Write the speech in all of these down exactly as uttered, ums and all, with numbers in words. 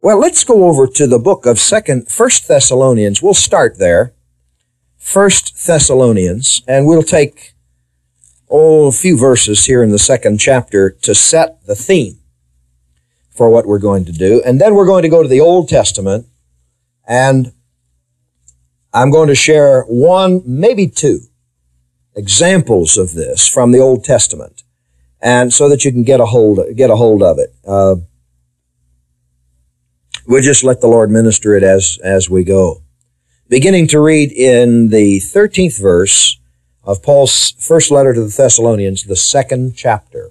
Well, let's go over to the book of Second, First Thessalonians. We'll start there. First Thessalonians, and we'll take, oh, a few verses here in the second chapter to set the theme for what we're going to do. And then we're going to go to the Old Testament, and I'm going to share one, maybe two, examples of this from the Old Testament, and so that you can get a hold, get a hold of it. Uh, We'll just let the Lord minister it as, as we go. Beginning to read in the thirteenth verse of Paul's first letter to the Thessalonians, the second chapter.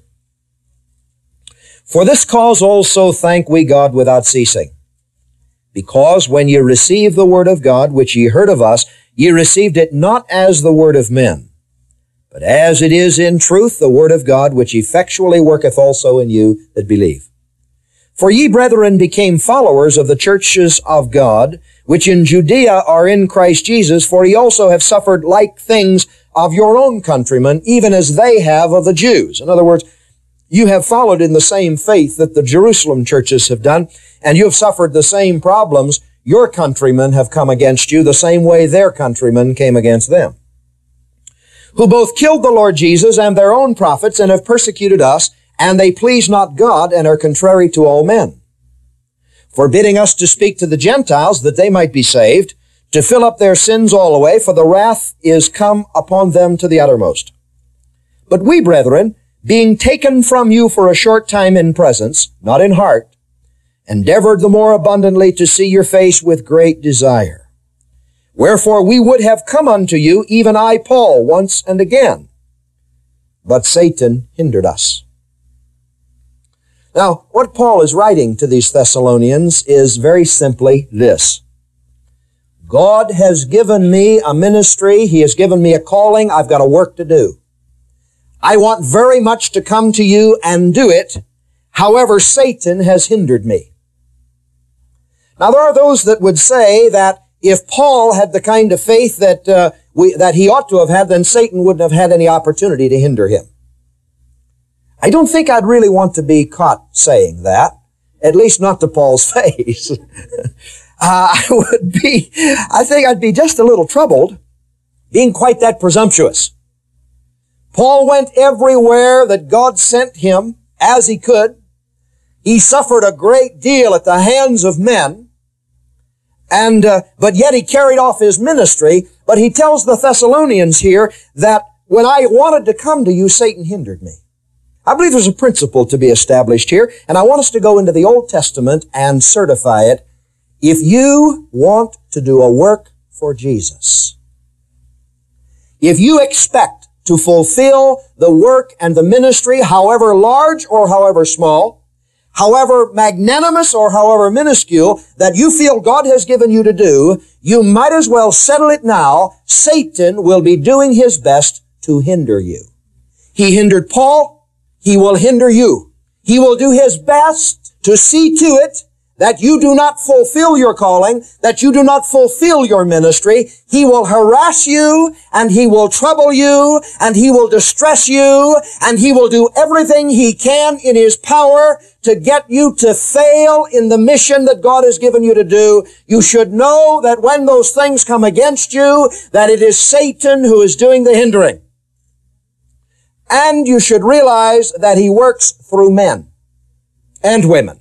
For this cause also thank we God without ceasing, because when ye received the word of God, which ye heard of us, ye received it not as the word of men, but as it is in truth the word of God, which effectually worketh also in you that believe. For ye, brethren, became followers of the churches of God, which in Judea are in Christ Jesus, for ye also have suffered like things of your own countrymen, even as they have of the Jews. In other words, you have followed in the same faith that the Jerusalem churches have done, and you have suffered the same problems. Your countrymen have come against you the same way their countrymen came against them, who both killed the Lord Jesus and their own prophets, and have persecuted us, and they please not God, and are contrary to all men, forbidding us to speak to the Gentiles, that they might be saved, to fill up their sins all away, for the wrath is come upon them to the uttermost. But we, brethren, being taken from you for a short time in presence, not in heart, endeavored the more abundantly to see your face with great desire. Wherefore we would have come unto you, even I, Paul, once and again, but Satan hindered us. Now, what Paul is writing to these Thessalonians is very simply this. God has given me a ministry. He has given me a calling. I've got a work to do. I want very much to come to you and do it. However, Satan has hindered me. Now, there are those that would say that if Paul had the kind of faith that uh, we, that he ought to have had, then Satan wouldn't have had any opportunity to hinder him. I don't think I'd really want to be caught saying that, at least not to Paul's face. uh, I would be, I think I'd be just a little troubled being quite that presumptuous. Paul went everywhere that God sent him as he could. He suffered a great deal at the hands of men, and uh, but yet he carried off his ministry. But he tells the Thessalonians here that when I wanted to come to you, Satan hindered me. I believe there's a principle to be established here, and I want us to go into the Old Testament and certify it. If you want to do a work for Jesus, if you expect to fulfill the work and the ministry, however large or however small, however magnanimous or however minuscule, that you feel God has given you to do, you might as well settle it now. Satan will be doing his best to hinder you. He hindered Paul. He will hinder you. He will do his best to see to it that you do not fulfill your calling, that you do not fulfill your ministry. He will harass you, and he will trouble you, and he will distress you, and he will do everything he can in his power to get you to fail in the mission that God has given you to do. You should know that when those things come against you, that it is Satan who is doing the hindering. And you should realize that he works through men and women.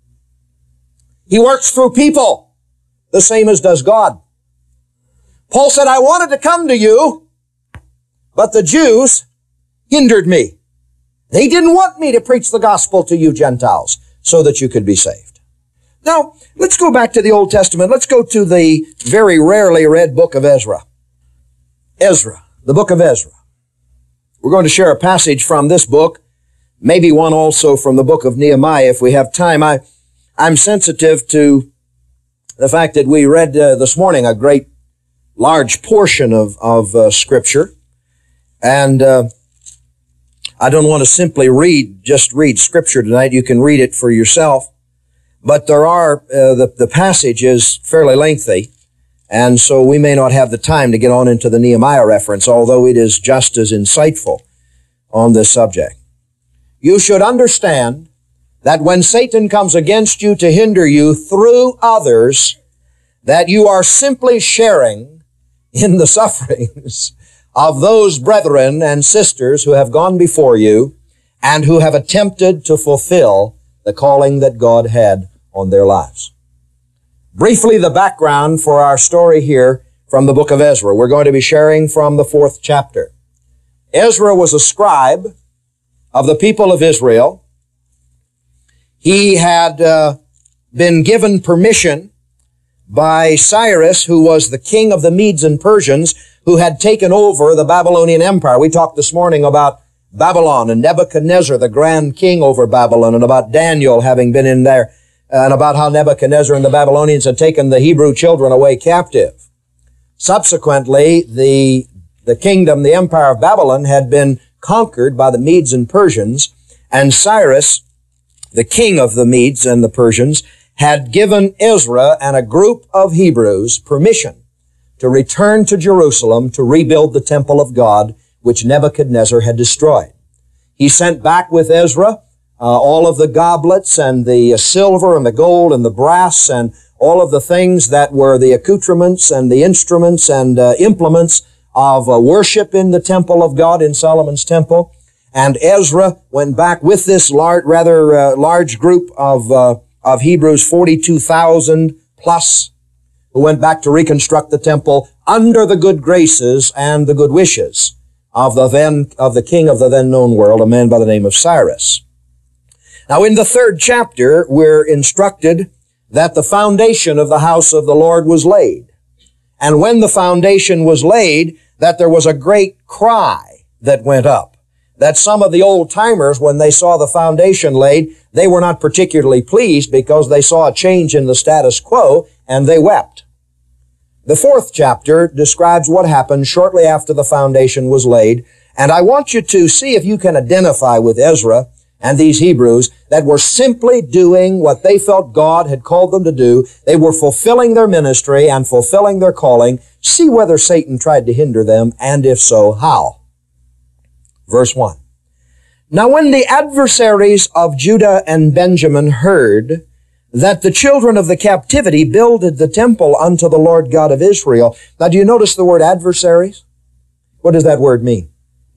He works through people, the same as does God. Paul said, I wanted to come to you, but the Jews hindered me. They didn't want me to preach the gospel to you Gentiles so that you could be saved. Now, let's go back to the Old Testament. Let's go to the very rarely read book of Ezra. Ezra, the book of Ezra. We're going to share a passage from this book, maybe one also from the book of Nehemiah if we have time. I, I'm sensitive to the fact that we read uh, this morning a great large portion of, of uh, Scripture, and uh, I don't want to simply read, just read Scripture tonight. You can read it for yourself, but there are, uh, the, the passage is fairly lengthy, and so we may not have the time to get on into the Nehemiah reference, although it is just as insightful on this subject. You should understand that when Satan comes against you to hinder you through others, that you are simply sharing in the sufferings of those brethren and sisters who have gone before you and who have attempted to fulfill the calling that God had on their lives. Briefly, the background for our story here from the book of Ezra. We're going to be sharing from the fourth chapter. Ezra was a scribe of the people of Israel. He had uh, been given permission by Cyrus, who was the king of the Medes and Persians, who had taken over the Babylonian Empire. We talked this morning about Babylon and Nebuchadnezzar, the grand king over Babylon, and about Daniel having been in there, and about how Nebuchadnezzar and the Babylonians had taken the Hebrew children away captive. Subsequently, the, the kingdom, the empire of Babylon, had been conquered by the Medes and Persians, and Cyrus, the king of the Medes and the Persians, had given Ezra and a group of Hebrews permission to return to Jerusalem to rebuild the temple of God, which Nebuchadnezzar had destroyed. He sent back with Ezra uh, all of the goblets and the uh, silver and the gold and the brass and all of the things that were the accoutrements and the instruments and uh, implements of uh, worship in the temple of God, in Solomon's temple. And Ezra went back with this large, rather uh, large group of uh, of Hebrews, forty-two thousand plus, who went back to reconstruct the temple under the good graces and the good wishes of the then, of the king of the then known world, a man by the name of Cyrus. Now in the third chapter, we're instructed that the foundation of the house of the Lord was laid. And when the foundation was laid, that there was a great cry that went up. That some of the old-timers, when they saw the foundation laid, they were not particularly pleased because they saw a change in the status quo, and they wept. The fourth chapter describes what happened shortly after the foundation was laid, and I want you to see if you can identify with Ezra and these Hebrews that were simply doing what they felt God had called them to do. They were fulfilling their ministry and fulfilling their calling. See whether Satan tried to hinder them, and if so, how. Verse one. Now when the adversaries of Judah and Benjamin heard that the children of the captivity builded the temple unto the Lord God of Israel. Now do you notice the word adversaries? What does that word mean?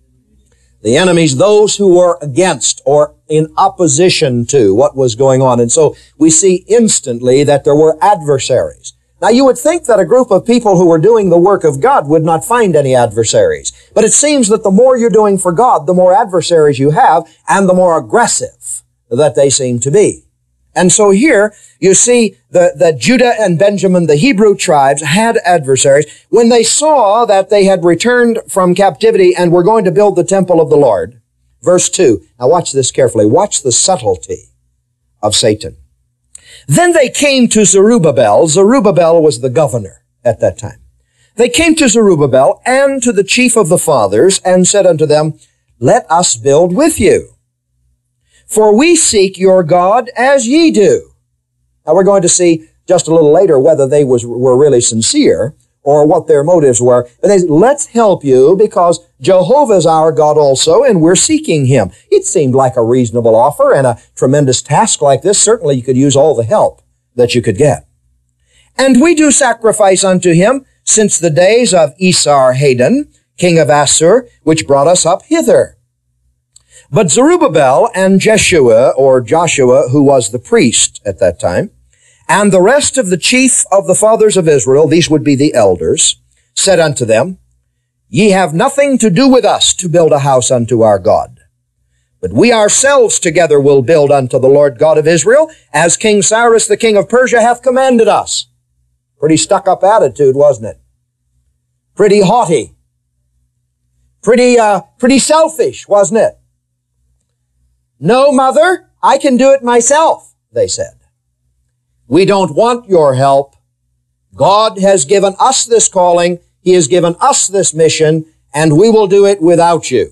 The enemies, those who were against or in opposition to what was going on. And so we see instantly that there were adversaries. Now you would think that a group of people who were doing the work of God would not find any adversaries. But it seems that the more you're doing for God, the more adversaries you have, and the more aggressive that they seem to be. And so here you see that, that Judah and Benjamin, the Hebrew tribes, had adversaries. When they saw that they had returned from captivity and were going to build the temple of the Lord, verse two. Now watch this carefully. Watch the subtlety of Satan. Then they came to Zerubbabel. Zerubbabel was the governor at that time. They came to Zerubbabel and to the chief of the fathers and said unto them, Let us build with you, for we seek your God as ye do. Now we're going to see just a little later whether they was, were really sincere or what their motives were. But they said, let's help you because Jehovah's our God also, and we're seeking him. It seemed like a reasonable offer, and a tremendous task like this. Certainly you could use all the help that you could get. And we do sacrifice unto him since the days of Esarhaddon, king of Assur, which brought us up hither. But Zerubbabel and Jeshua, or Joshua, who was the priest at that time, and the rest of the chief of the fathers of Israel, these would be the elders, said unto them, Ye have nothing to do with us to build a house unto our God. But we ourselves together will build unto the Lord God of Israel, as King Cyrus the king of Persia hath commanded us. Pretty stuck-up attitude, wasn't it? Pretty haughty. Pretty, uh, pretty selfish, wasn't it? No, mother, I can do it myself, they said. We don't want your help. God has given us this calling. He has given us this mission, and we will do it without you.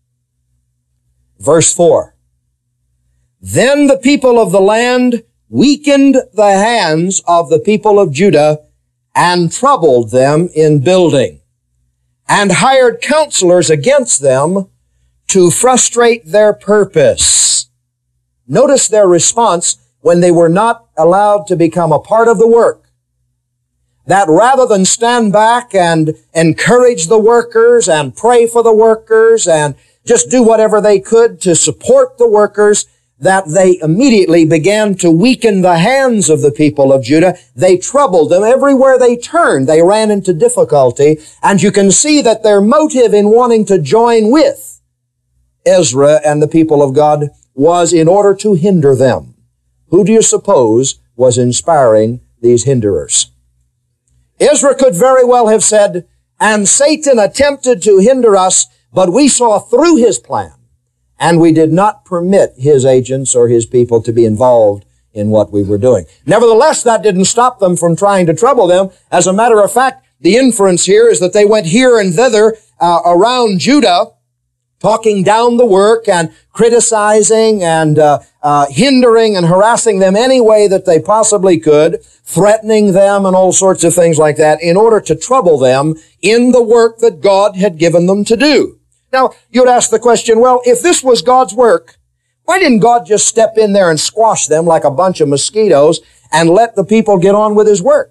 Verse four. Then the people of the land weakened the hands of the people of Judah and troubled them in building, and hired counselors against them to frustrate their purpose. Notice their response when they were not allowed to become a part of the work. That rather than stand back and encourage the workers and pray for the workers and just do whatever they could to support the workers, that they immediately began to weaken the hands of the people of Judah. They troubled them everywhere they turned. They ran into difficulty. And you can see that their motive in wanting to join with Ezra and the people of God was in order to hinder them. Who do you suppose was inspiring these hinderers? Ezra could very well have said, and Satan attempted to hinder us, but we saw through his plan, and we did not permit his agents or his people to be involved in what we were doing. Nevertheless, that didn't stop them from trying to trouble them. As a matter of fact, the inference here is that they went here and thither uh, around Judah, talking down the work and criticizing and uh, uh, hindering and harassing them any way that they possibly could, threatening them and all sorts of things like that in order to trouble them in the work that God had given them to do. Now, you'd ask the question, well, if this was God's work, why didn't God just step in there and squash them like a bunch of mosquitoes and let the people get on with his work?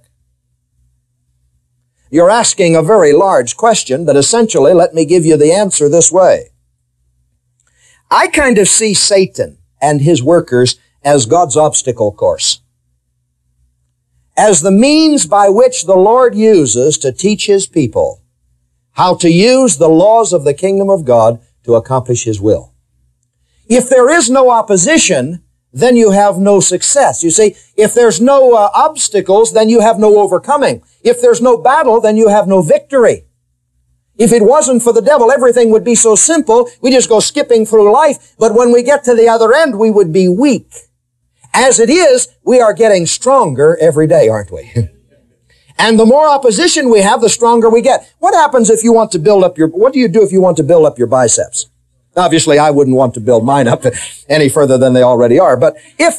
You're asking a very large question, but essentially, let me give you the answer this way. I kind of see Satan and his workers as God's obstacle course, as the means by which the Lord uses to teach his people how to use the laws of the kingdom of God to accomplish his will. If there is no opposition, then you have no success. You see, if there's no uh, obstacles, then you have no overcoming. If there's no battle, then you have no victory. If it wasn't for the devil, everything would be so simple, we just go skipping through life. But when we get to the other end, we would be weak. As it is, we are getting stronger every day, aren't we? And the more opposition we have, the stronger we get. What happens if you want to build up your, what do you do if you want to build up your biceps? Obviously, I wouldn't want to build mine up any further than they already are. But if,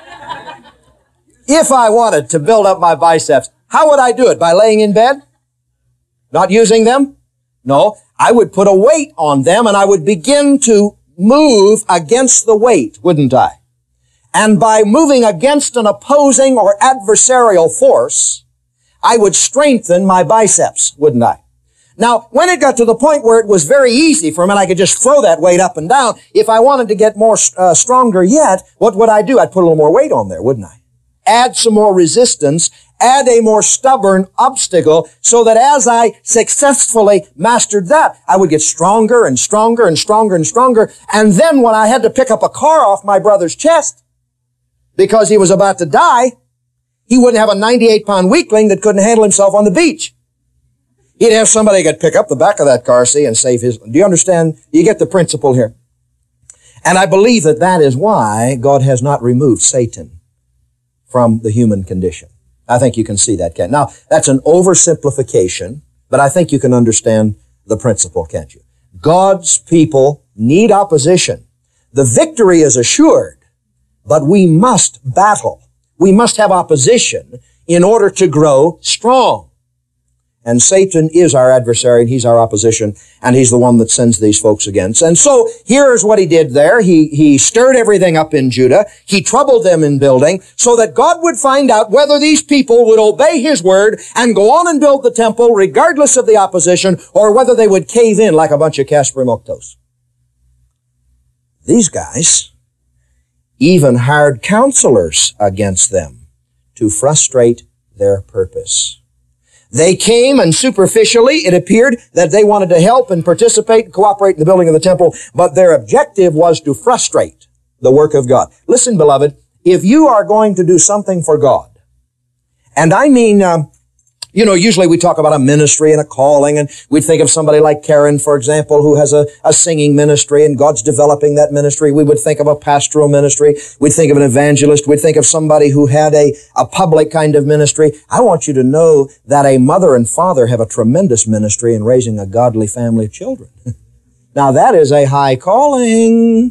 if I wanted to build up my biceps, how would I do it? By laying in bed? Not using them? No, I would put a weight on them and I would begin to move against the weight, wouldn't I? And by moving against an opposing or adversarial force, I would strengthen my biceps, wouldn't I? Now, when it got to the point where it was very easy for me and I could just throw that weight up and down, if I wanted to get more uh, stronger yet, what would I do? I'd put a little more weight on there, wouldn't I? Add some more resistance, add a more stubborn obstacle so that as I successfully mastered that, I would get stronger and stronger and stronger and stronger. And then when I had to pick up a car off my brother's chest because he was about to die, he wouldn't have a ninety-eight pound weakling that couldn't handle himself on the beach. He'd have somebody that could pick up the back of that car, see, and save his... Do you understand? You get the principle here. And I believe that that is why God has not removed Satan from the human condition. I think you can see that, Ken. Now, that's an oversimplification, but I think you can understand the principle, can't you? God's people need opposition. The victory is assured, but we must battle. We must have opposition in order to grow strong. And Satan is our adversary, and he's our opposition, and he's the one that sends these folks against. And so, here's what he did there. He, he stirred everything up in Judah. He troubled them in building, so that God would find out whether these people would obey his word and go on and build the temple, regardless of the opposition, or whether they would cave in like a bunch of Kasperimoktos. These guys even hired counselors against them to frustrate their purpose. They came and superficially it appeared that they wanted to help and participate and cooperate in the building of the temple, but their objective was to frustrate the work of God. Listen, beloved, if you are going to do something for God, and I mean, um, you know, usually we talk about a ministry and a calling, and we think of somebody like Karen, for example, who has a, a singing ministry, and God's developing that ministry. We would think of a pastoral ministry. We'd think of an evangelist. We'd think of somebody who had a, a public kind of ministry. I want you to know that a mother and father have a tremendous ministry in raising a godly family of children. Now, that is a high calling.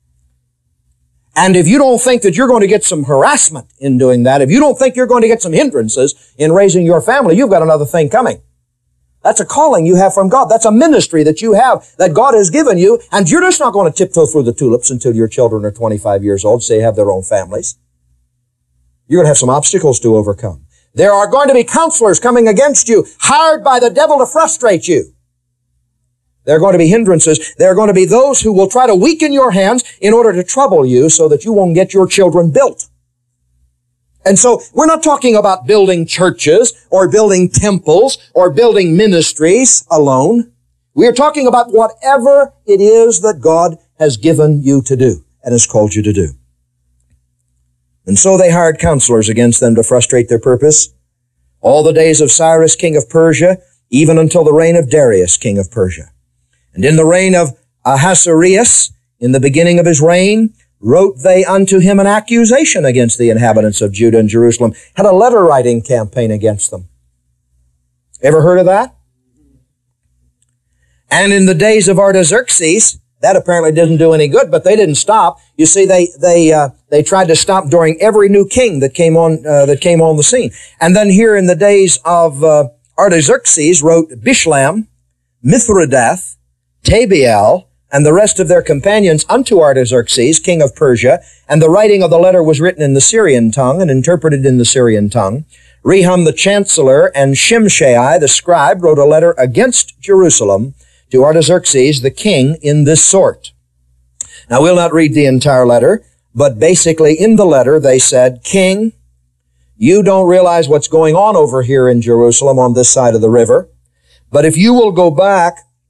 And if you don't think that you're going to get some harassment in doing that, if you don't think you're going to get some hindrances in raising your family, you've got another thing coming. That's a calling you have from God. That's a ministry that you have, that God has given you, and you're just not going to tiptoe through the tulips until your children are twenty-five years old, so they have their own families. You're going to have some obstacles to overcome. There are going to be counselors coming against you, hired by the devil to frustrate you. There are going to be hindrances. There are going to be those who will try to weaken your hands in order to trouble you so that you won't get your children built. And so we're not talking about building churches or building temples or building ministries alone. We are talking about whatever it is that God has given you to do and has called you to do. And so they hired counselors against them to frustrate their purpose. All the days of Cyrus, king of Persia, even until the reign of Darius, king of Persia. And in the reign of Ahasuerus, in the beginning of his reign, wrote they unto him an accusation against the inhabitants of Judah and Jerusalem, had a letter-writing campaign against them. Ever heard of that? And in the days of Artaxerxes, that apparently didn't do any good, but they didn't stop. You see, they they uh, they tried to stop during every new king that came on uh, that came on the scene. And then here in the days of uh, Artaxerxes, wrote Bishlam, Mithridath, Tabeal, and the rest of their companions unto Artaxerxes, king of Persia, and the writing of the letter was written in the Syrian tongue and interpreted in the Syrian tongue. Rehum the chancellor and Shimshai the scribe wrote a letter against Jerusalem to Artaxerxes the king in this sort. Now we'll not read the entire letter, but basically in the letter they said, King, you don't realize what's going on over here in Jerusalem on this side of the river, but if you will go back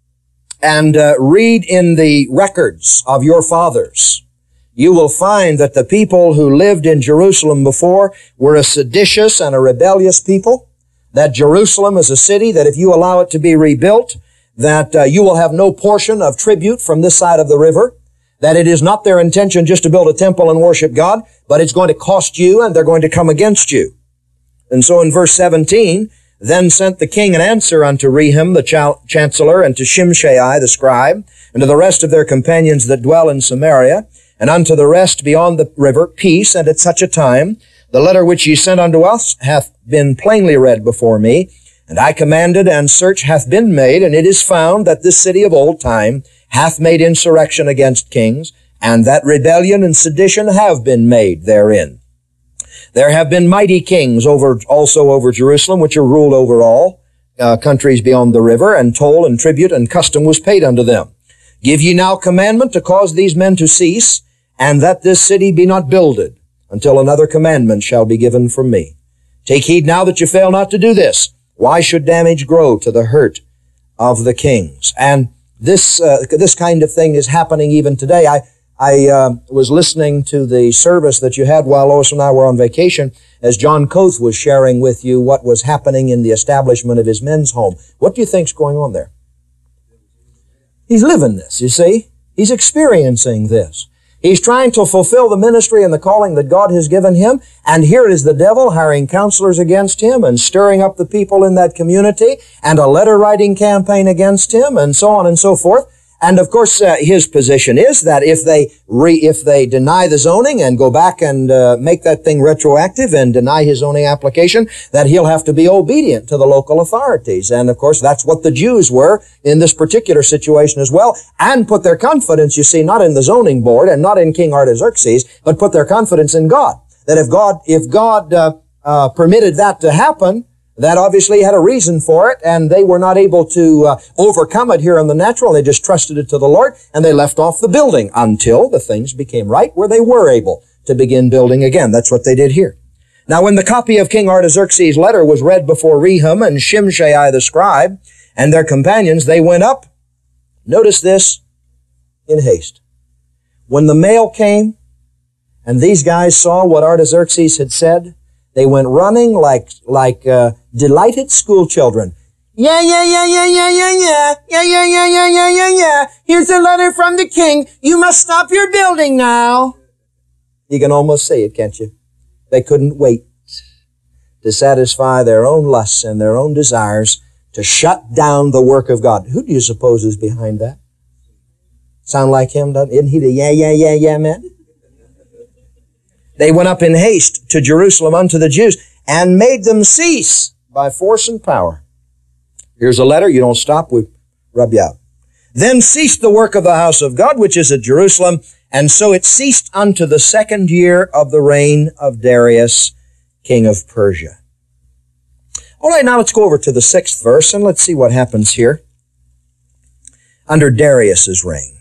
and uh, read in the records of your fathers, you will find that the people who lived in Jerusalem before were a seditious and a rebellious people, that Jerusalem is a city that if you allow it to be rebuilt, that uh, you will have no portion of tribute from this side of the river, that it is not their intention just to build a temple and worship God, but it's going to cost you and they're going to come against you. And so in verse seventeen, then sent the king an answer unto Rehum the ch- chancellor, and to Shimshai the scribe, and to the rest of their companions that dwell in Samaria, and unto the rest beyond the river, peace, and at such a time, the letter which ye sent unto us hath been plainly read before me, and I commanded, and search hath been made, and it is found that this city of old time hath made insurrection against kings, and that rebellion and sedition have been made therein. There have been mighty kings over, also over Jerusalem, which are ruled over all uh, countries beyond the river, and toll and tribute and custom was paid unto them. Give ye now commandment to cause these men to cease, and that this city be not builded, until another commandment shall be given from me. Take heed now that you fail not to do this. Why should damage grow to the hurt of the kings? And this uh, this kind of thing is happening even today. I I uh, was listening to the service that you had while Lois and I were on vacation, as John Coath was sharing with you what was happening in the establishment of his men's home. What do you think's going on there? He's living this, you see. He's experiencing this. He's trying to fulfill the ministry and the calling that God has given him, and here is the devil hiring counselors against him and stirring up the people in that community, and a letter-writing campaign against him, and so on and so forth. And of course, uh, his position is that if they re, if they deny the zoning and go back and uh, make that thing retroactive and deny his zoning application, that he'll have to be obedient to the local authorities. And of course, that's what the Jews were in this particular situation as well, and put their confidence, you see, not in the zoning board and not in King Artaxerxes, but put their confidence in God. That if God, if God uh, uh, permitted that to happen, that obviously had a reason for it, and they were not able to uh, overcome it here in the natural. They just trusted it to the Lord, and they left off the building until the things became right where they were able to begin building again. That's what they did here. Now, when the copy of King Artaxerxes' letter was read before Rehum and Shimshai the scribe and their companions, they went up, notice this, in haste. When the mail came, and these guys saw what Artaxerxes had said, they went running like like uh, delighted school children. Yeah, yeah, yeah, yeah, yeah, yeah, yeah, yeah, yeah, yeah, yeah, yeah, yeah, yeah. Here's a letter from the king. You must stop your building now. You can almost say it, can't you? They couldn't wait to satisfy their own lusts and their own desires to shut down the work of God. Who do you suppose is behind that? Sound like him, doesn't it? Isn't he the yeah, yeah, yeah, yeah man? They went up in haste to Jerusalem unto the Jews and made them cease by force and power. Here's a letter. You don't stop, we rub you out. Then ceased the work of the house of God, which is at Jerusalem, and so it ceased unto the second year of the reign of Darius, king of Persia. All right, now let's go over to the sixth verse, and let's see what happens here under Darius's reign.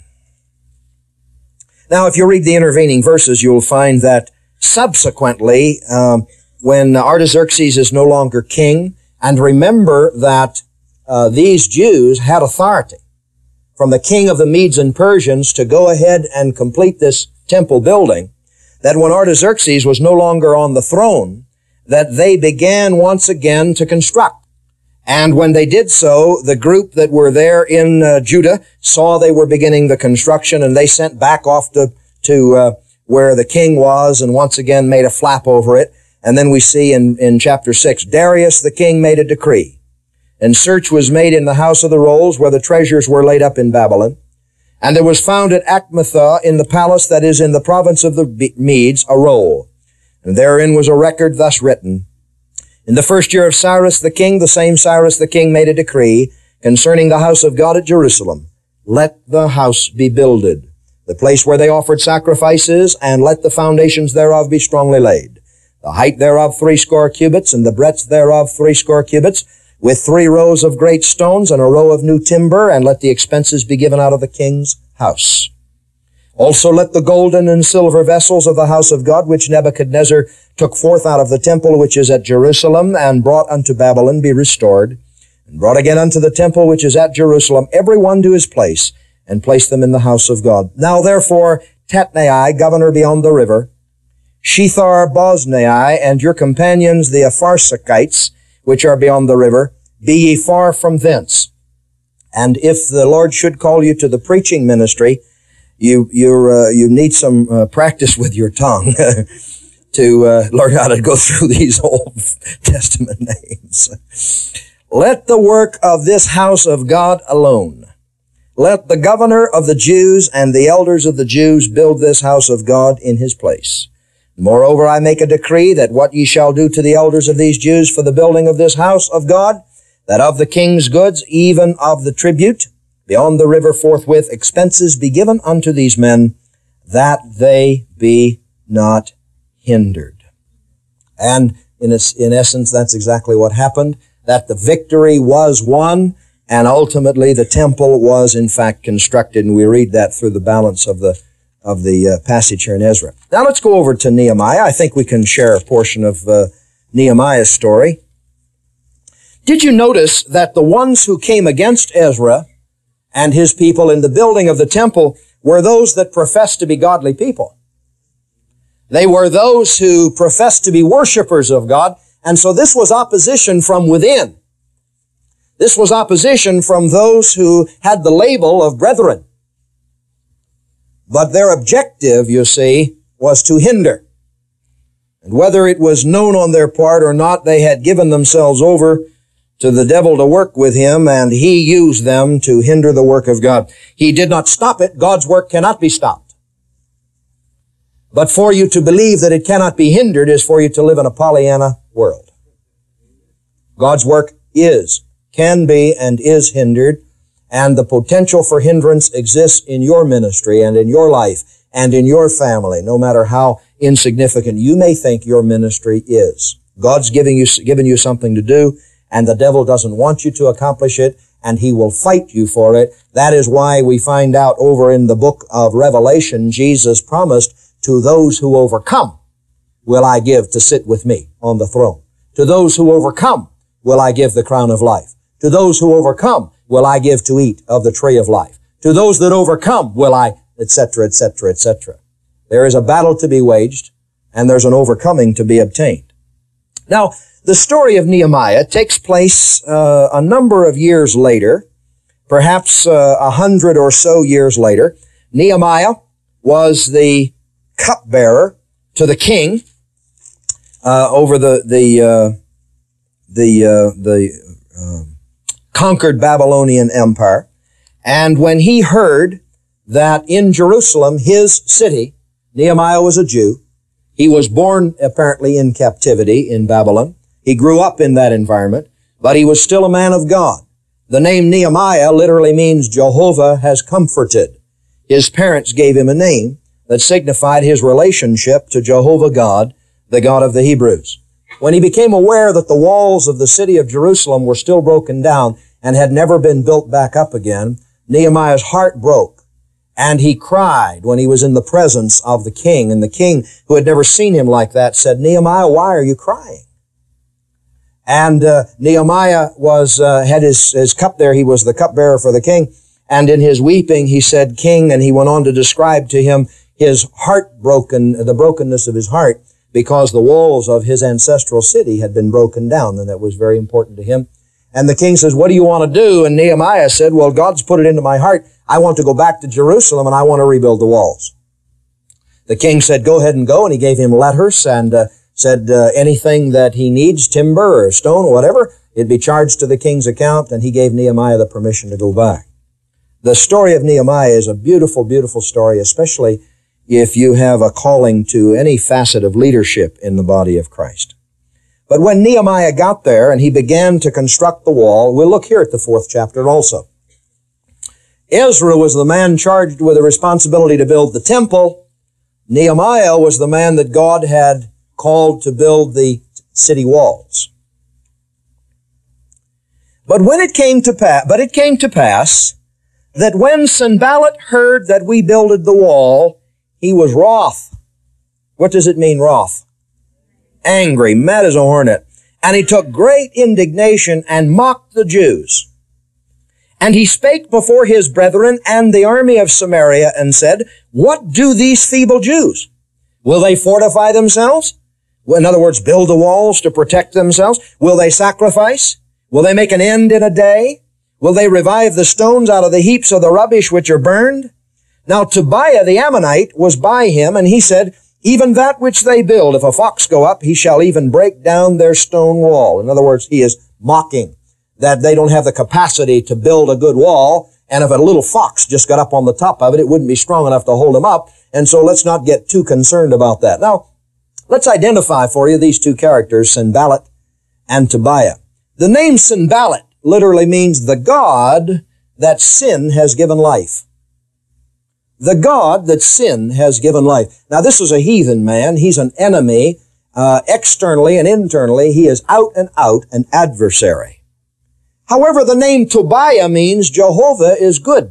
Now, if you read the intervening verses, you'll find that subsequently, um, when Artaxerxes is no longer king, and remember that uh, these Jews had authority from the king of the Medes and Persians to go ahead and complete this temple building, that when Artaxerxes was no longer on the throne, that they began once again to construct. And when they did so, the group that were there in uh, Judah saw they were beginning the construction, and they sent back off to, to uh, where the king was, and once again made a flap over it. And then we see in, in chapter six, Darius the king made a decree, and search was made in the house of the rolls where the treasures were laid up in Babylon. And there was found at Achmethah in the palace that is in the province of the Medes a roll. And therein was a record thus written, in the first year of Cyrus the king, the same Cyrus the king made a decree concerning the house of God at Jerusalem. Let the house be builded, the place where they offered sacrifices, and let the foundations thereof be strongly laid. The height thereof threescore cubits, and the breadth thereof threescore cubits, with three rows of great stones and a row of new timber, and let the expenses be given out of the king's house. Also let the golden and silver vessels of the house of God, which Nebuchadnezzar took forth out of the temple which is at Jerusalem, and brought unto Babylon, be restored, and brought again unto the temple which is at Jerusalem, every one to his place, and place them in the house of God. Now therefore, Tatnai, governor beyond the river, Shethar Boznai, and your companions the Apharsachites, which are beyond the river, be ye far from thence. And if the Lord should call you to the preaching ministry, you you uh, you need some uh, practice with your tongue to uh, learn how to go through these Old Testament names. Let the work of this house of God alone. Let the governor of the Jews and the elders of the Jews build this house of God in his place. Moreover, I make a decree that what ye shall do to the elders of these Jews for the building of this house of God, that of the king's goods, even of the tribute, beyond the river forthwith expenses be given unto these men, that they be not hindered. And in, in essence, that's exactly what happened, that the victory was won, and ultimately the temple was in fact constructed, and we read that through the balance of the of the uh, passage here in Ezra. Now let's go over to Nehemiah. I think we can share a portion of uh, Nehemiah's story. Did you notice that the ones who came against Ezra and his people in the building of the temple were those that professed to be godly people? They were those who professed to be worshipers of God, and so this was opposition from within. This was opposition from those who had the label of brethren. But their objective, you see, was to hinder. And whether it was known on their part or not, they had given themselves over to the devil to work with him, and he used them to hinder the work of God. He did not stop it. God's work cannot be stopped. But for you to believe that it cannot be hindered is for you to live in a Pollyanna world. God's work is, can be, and is hindered, and the potential for hindrance exists in your ministry and in your life and in your family, no matter how insignificant you may think your ministry is. God's giving you, given you something to do, and the devil doesn't want you to accomplish it, and he will fight you for it. That is why we find out over in the book of Revelation, Jesus promised, to those who overcome will I give to sit with me on the throne. To those who overcome will I give the crown of life. To those who overcome will I give to eat of the tree of life. To those that overcome will I, et cetera, et cetera, et cetera. There is a battle to be waged, and there's an overcoming to be obtained. Now, the story of Nehemiah takes place uh, a number of years later, perhaps uh, a hundred or so years later. Nehemiah was the cupbearer to the king uh, over the the uh, the uh, the uh, conquered Babylonian Empire, and when he heard that in Jerusalem, his city, Nehemiah was a Jew. He was born apparently in captivity in Babylon. He grew up in that environment, but he was still a man of God. The name Nehemiah literally means Jehovah has comforted. His parents gave him a name that signified his relationship to Jehovah God, the God of the Hebrews. When he became aware that the walls of the city of Jerusalem were still broken down and had never been built back up again, Nehemiah's heart broke, and he cried when he was in the presence of the king. And the king, who had never seen him like that, said, "Nehemiah, why are you crying?" And uh, Nehemiah was uh, had his, his cup there. He was the cupbearer for the king. And in his weeping, he said, "King," and he went on to describe to him his heart broken, the brokenness of his heart, because the walls of his ancestral city had been broken down, and that was very important to him. And the king says, "What do you want to do?" And Nehemiah said, "Well, God's put it into my heart. I want to go back to Jerusalem, and I want to rebuild the walls." The king said, "Go ahead and go," and he gave him letters and uh, said uh, anything that he needs, timber or stone or whatever, it'd be charged to the king's account, and he gave Nehemiah the permission to go back. The story of Nehemiah is a beautiful, beautiful story, especially if you have a calling to any facet of leadership in the body of Christ. But when Nehemiah got there and he began to construct the wall, we'll look here at the fourth chapter also. Ezra was the man charged with the responsibility to build the temple. Nehemiah was the man that God had called to build the city walls. But when it came to pass, but it came to pass that when Sanballat heard that we builded the wall, he was wroth. What does it mean, wroth? Angry, mad as a hornet. And he took great indignation and mocked the Jews. And he spake before his brethren and the army of Samaria and said, "What do these feeble Jews? Will they fortify themselves? In other words, build the walls to protect themselves? Will they sacrifice? Will they make an end in a day? Will they revive the stones out of the heaps of the rubbish which are burned?" Now Tobiah the Ammonite was by him, and he said, "Even that which they build, if a fox go up, he shall even break down their stone wall." In other words, he is mocking that they don't have the capacity to build a good wall, and if a little fox just got up on the top of it, it wouldn't be strong enough to hold him up, and so let's not get too concerned about that. Now, let's identify for you these two characters, Sanballat and Tobiah. The name Sanballat literally means the God that sin has given life. The God that sin has given life. Now, this is a heathen man. He's an enemy, uh, externally and internally. He is out and out an adversary. However, the name Tobiah means Jehovah is good.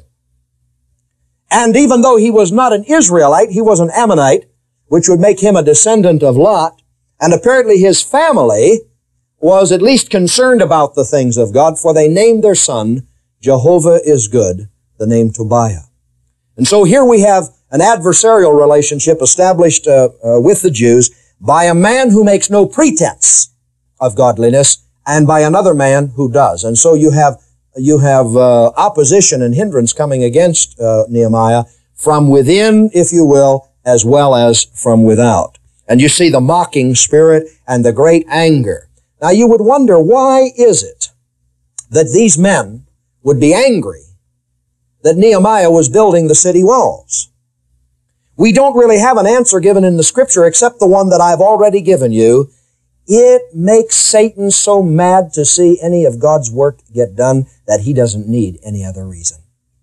And even though he was not an Israelite, he was an Ammonite, which would make him a descendant of Lot. And apparently his family was at least concerned about the things of God, for they named their son Jehovah is good, the name Tobiah. And so here we have an adversarial relationship established uh, uh, with the Jews by a man who makes no pretense of godliness and by another man who does. And so you have you have uh, opposition and hindrance coming against uh, Nehemiah from within, if you will, as well as from without. And you see the mocking spirit and the great anger. Now you would wonder, why is it that these men would be angry that Nehemiah was building the city walls? We don't really have an answer given in the scripture except the one that I've already given you. It makes Satan so mad to see any of God's work get done that he doesn't need any other reason.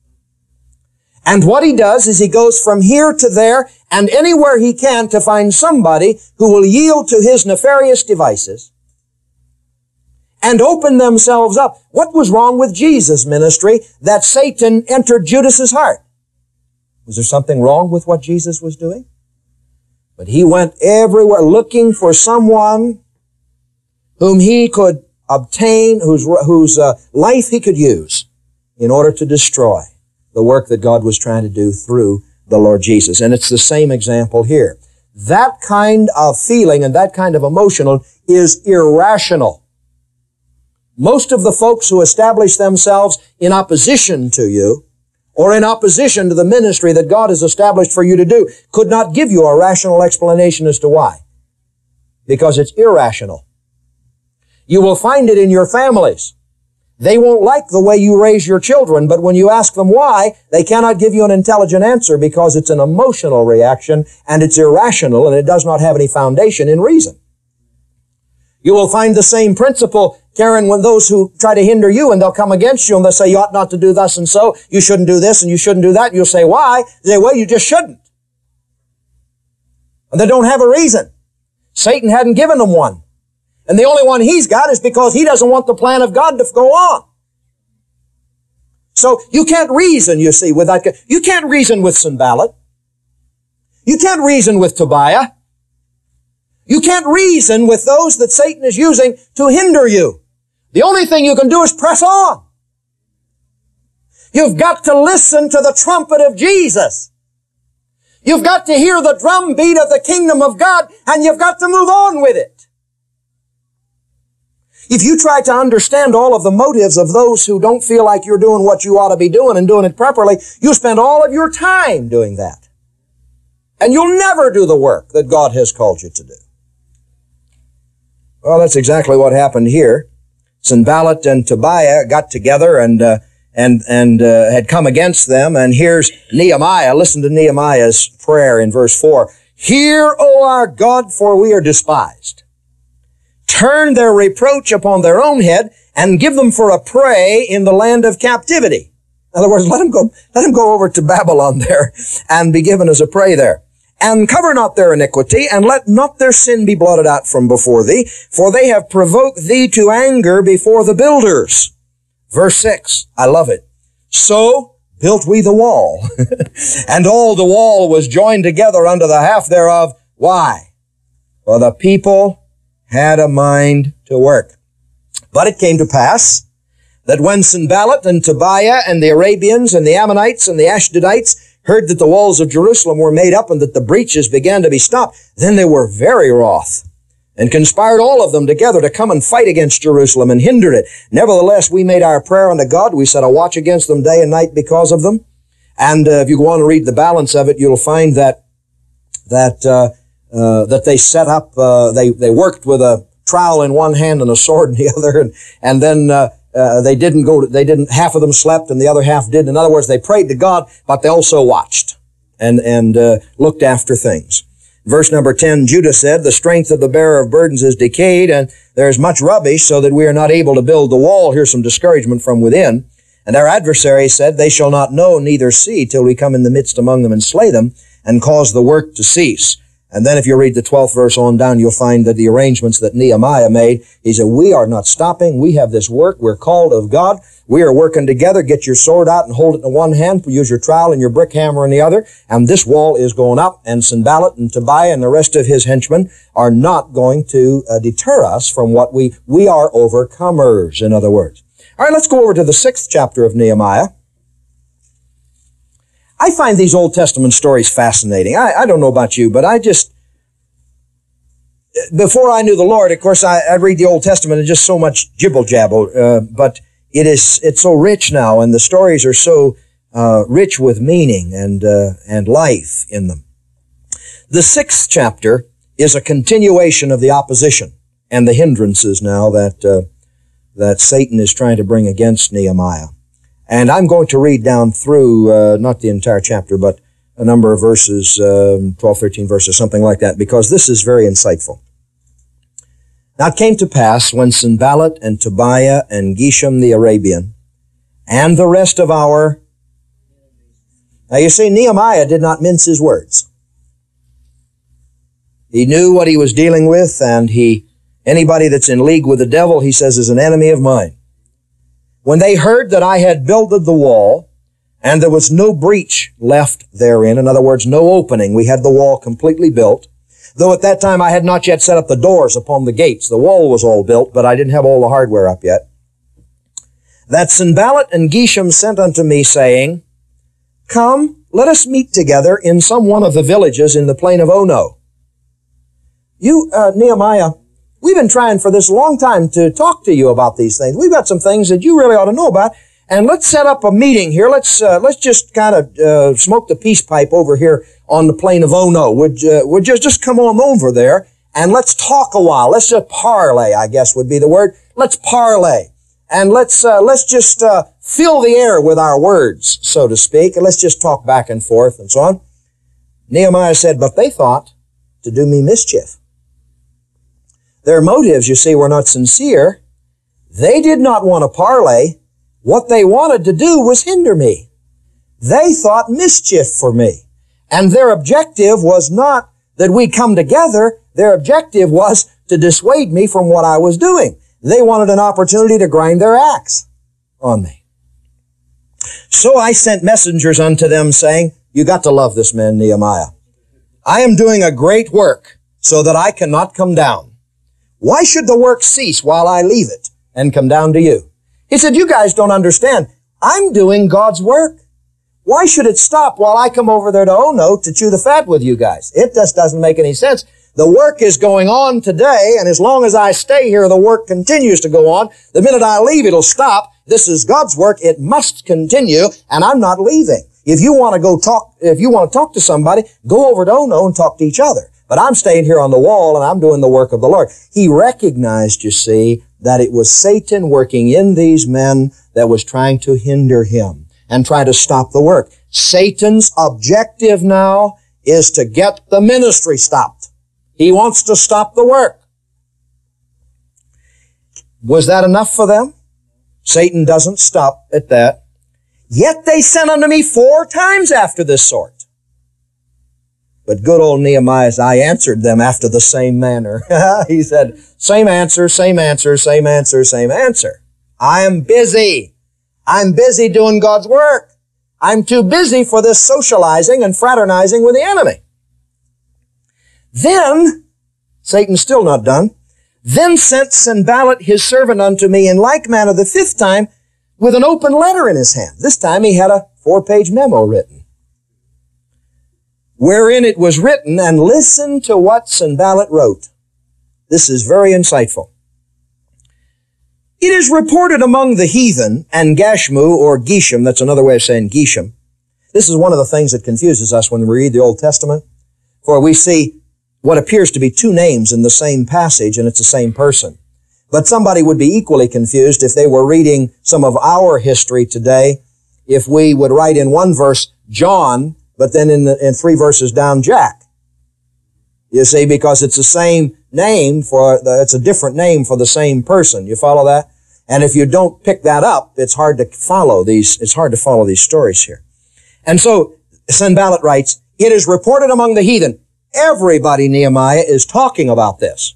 And what he does is he goes from here to there and anywhere he can to find somebody who will yield to his nefarious devices and open themselves up. What was wrong with Jesus' ministry that Satan entered Judas's heart? Was there something wrong with what Jesus was doing? But he went everywhere looking for someone whom he could obtain, whose, whose uh, life he could use in order to destroy the work that God was trying to do through the Lord Jesus. And it's the same example here. That kind of feeling and that kind of emotional is irrational. Most of the folks who establish themselves in opposition to you or in opposition to the ministry that God has established for you to do could not give you a rational explanation as to why. Because it's irrational. You will find it in your families. They won't like the way you raise your children, but when you ask them why, they cannot give you an intelligent answer because it's an emotional reaction and it's irrational and it does not have any foundation in reason. You will find the same principle, Karen, when those who try to hinder you and they'll come against you and they'll say you ought not to do thus and so, you shouldn't do this and you shouldn't do that. And you'll say, why? They say, well, you just shouldn't. And they don't have a reason. Satan hadn't given them one. And the only one he's got is because he doesn't want the plan of God to go on. So you can't reason, you see, with that. You can't reason with Sanballat. You can't reason with Tobiah. You can't reason with those that Satan is using to hinder you. The only thing you can do is press on. You've got to listen to the trumpet of Jesus. You've got to hear the drumbeat of the kingdom of God, and you've got to move on with it. If you try to understand all of the motives of those who don't feel like you're doing what you ought to be doing and doing it properly, you spend all of your time doing that. And you'll never do the work that God has called you to do. Well, that's exactly what happened here. Sanballat and Tobiah got together and uh, and and uh, had come against them. And here's Nehemiah. Listen to Nehemiah's prayer in verse four. Hear, O our God, for we are despised. Turn their reproach upon their own head and give them for a prey in the land of captivity. In other words, let them go, let them go over to Babylon there and be given as a prey there. And cover not their iniquity, and let not their sin be blotted out from before thee, for they have provoked thee to anger before the builders. Verse six, I love it. So built we the wall, and all the wall was joined together unto the half thereof. Why? For the people had a mind to work. But it came to pass that when Sanballat and Tobiah and the Arabians and the Ammonites and the Ashdodites heard that the walls of Jerusalem were made up and that the breaches began to be stopped, then they were very wroth and conspired all of them together to come and fight against Jerusalem and hinder it. Nevertheless, we made our prayer unto God. We set a watch against them day and night because of them. And uh, if you go on and read the balance of it, you'll find that that uh, uh, that they set up, uh, they they worked with a trowel in one hand and a sword in the other, and and then uh, Uh, they didn't go, to, they didn't, half of them slept and the other half didn't. In other words, they prayed to God, but they also watched and, and, uh, looked after things. Verse number ten, Judah said, the strength of the bearer of burdens is decayed and there is much rubbish so that we are not able to build the wall. Here's some discouragement from within. And our adversaries said, they shall not know neither see till we come in the midst among them and slay them and cause the work to cease. And then if you read the twelfth verse on down, you'll find that the arrangements that Nehemiah made, he said, we are not stopping. We have this work. We're called of God. We are working together. Get your sword out and hold it in one hand. Use your trowel and your brick hammer in the other. And this wall is going up. And Sanballat and Tobiah and the rest of his henchmen are not going to uh, deter us from what we, we are overcomers, in other words. All right, let's go over to the sixth chapter of Nehemiah. I find these Old Testament stories fascinating. I, I don't know about you, but I just, before I knew the Lord, of course, I, I read the Old Testament and just so much jibble-jabble, uh, but it is, it's so rich now, and the stories are so uh, rich with meaning and, uh, and life in them. The sixth chapter is a continuation of the opposition and the hindrances now that, uh, that Satan is trying to bring against Nehemiah. And I'm going to read down through, uh, not the entire chapter, but a number of verses, um, twelve, thirteen verses, something like that, because this is very insightful. Now it came to pass when Sanballat and Tobiah and Geshem the Arabian and the rest of our... Now you see, Nehemiah did not mince his words. He knew what he was dealing with, and he, anybody that's in league with the devil, he says, is an enemy of mine. When they heard that I had builded the wall, and there was no breach left therein, in other words, no opening, we had the wall completely built, though at that time I had not yet set up the doors upon the gates. The wall was all built, but I didn't have all the hardware up yet. That Sanballat and Geshem sent unto me, saying, come, let us meet together in some one of the villages in the plain of Ono. You, uh, Nehemiah, we've been trying for this long time to talk to you about these things. We've got some things that you really ought to know about. And let's set up a meeting here. Let's, uh, let's just kind of, uh, smoke the peace pipe over here on the plain of Ono. Would, uh, would just, just come on over there and let's talk a while. Let's just parlay, I guess would be the word. Let's parlay. And let's, uh, let's just, uh, fill the air with our words, so to speak. And let's just talk back and forth and so on. Nehemiah said, but they thought to do me mischief. Their motives, you see, were not sincere. They did not want to parley. What they wanted to do was hinder me. They thought mischief for me. And their objective was not that we come together. Their objective was to dissuade me from what I was doing. They wanted an opportunity to grind their axe on me. So I sent messengers unto them saying, you got to love this man Nehemiah. I am doing a great work so that I cannot come down. Why should the work cease while I leave it and come down to you? He said, you guys don't understand. I'm doing God's work. Why should it stop while I come over there to Ono to chew the fat with you guys? It just doesn't make any sense. The work is going on today, and as long as I stay here, the work continues to go on. The minute I leave, it'll stop. This is God's work. It must continue, and I'm not leaving. If you want to go talk, if you want to talk to somebody, go over to Ono and talk to each other. But I'm staying here on the wall, and I'm doing the work of the Lord. He recognized, you see, that it was Satan working in these men that was trying to hinder him and try to stop the work. Satan's objective now is to get the ministry stopped. He wants to stop the work. Was that enough for them? Satan doesn't stop at that. Yet they sent unto me four times after this sort. But good old Nehemiah, I answered them after the same manner. He said, same answer, same answer, same answer, same answer. I am busy. I'm busy doing God's work. I'm too busy for this socializing and fraternizing with the enemy. Then, Satan's still not done, then sent Sanballat his servant unto me in like manner the fifth time with an open letter in his hand. This time he had a four-page memo written, wherein it was written, and listen to what Sanballat wrote. This is very insightful. It is reported among the heathen, and Gashmu, or Geshem, that's another way of saying Geshem. This is one of the things that confuses us when we read the Old Testament, for we see what appears to be two names in the same passage, and it's the same person. But somebody would be equally confused if they were reading some of our history today, if we would write in one verse, John, but then in, the, in three verses down, Jack. You see, because it's the same name for, the, it's a different name for the same person. You follow that? And if you don't pick that up, it's hard to follow these, it's hard to follow these stories here. And so, Sanballat writes, it is reported among the heathen. Everybody, Nehemiah, is talking about this.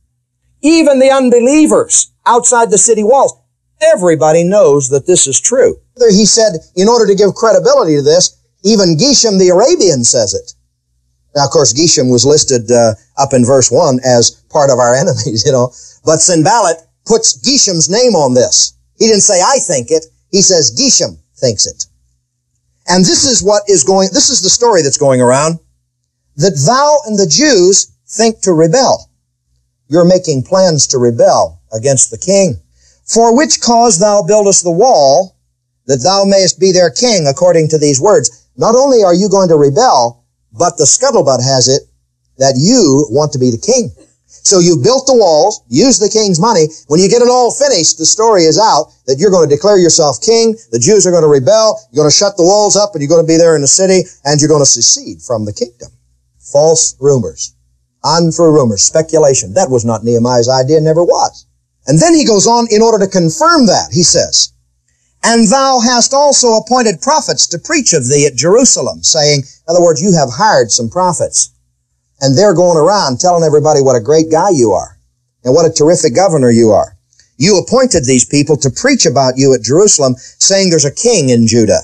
Even the unbelievers outside the city walls. Everybody knows that this is true. He said, in order to give credibility to this, even Geshem the Arabian says it. Now, of course, Geshem was listed uh, up in verse one as part of our enemies, you know. But Sanballat puts Geshem's name on this. He didn't say, I think it. He says, Geshem thinks it. And this is what is going, this is the story that's going around, that thou and the Jews think to rebel. You're making plans to rebel against the king. For which cause thou buildest the wall, that thou mayest be their king, according to these words. Not only are you going to rebel, but the scuttlebutt has it that you want to be the king. So you built the walls, used the king's money. When you get it all finished, the story is out that you're going to declare yourself king. The Jews are going to rebel. You're going to shut the walls up, and you're going to be there in the city, and you're going to secede from the kingdom. False rumors, untrue rumors, speculation. That was not Nehemiah's idea, never was. And then he goes on, in order to confirm that, he says, and thou hast also appointed prophets to preach of thee at Jerusalem, saying, in other words, you have hired some prophets, and they're going around telling everybody what a great guy you are, and what a terrific governor you are. You appointed these people to preach about you at Jerusalem, saying there's a king in Judah.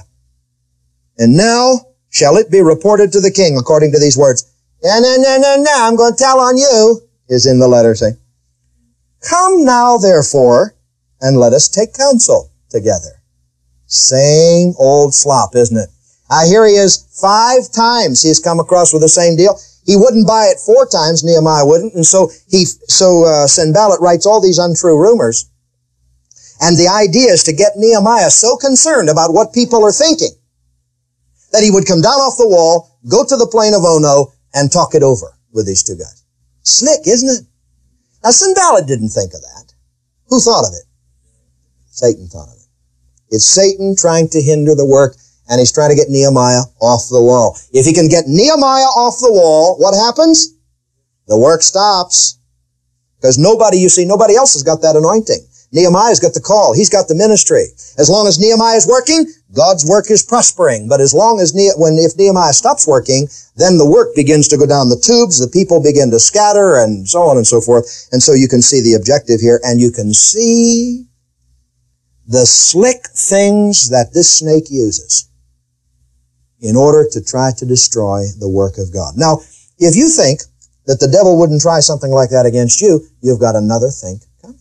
And now shall it be reported to the king according to these words. No, no, no, no, no, I'm going to tell on you, is in the letter saying, come now, therefore, and let us take counsel together. Same old slop, isn't it? I hear he is five times he's come across with the same deal. He wouldn't buy it four times, Nehemiah wouldn't, and so he, so uh, Sanballat writes all these untrue rumors. And the idea is to get Nehemiah so concerned about what people are thinking that he would come down off the wall, go to the plain of Ono, and talk it over with these two guys. Slick, isn't it? Now, Sanballat didn't think of that. Who thought of it? Satan thought of it. It's Satan trying to hinder the work, and he's trying to get Nehemiah off the wall. If he can get Nehemiah off the wall, what happens? The work stops. Because nobody, you see, nobody else has got that anointing. Nehemiah's got the call. He's got the ministry. As long as Nehemiah is working, God's work is prospering. But as long as, ne- when, if Nehemiah stops working, then the work begins to go down the tubes, the people begin to scatter, and so on and so forth. And so you can see the objective here, and you can see the slick things that this snake uses in order to try to destroy the work of God. Now, if you think that the devil wouldn't try something like that against you, you've got another think coming.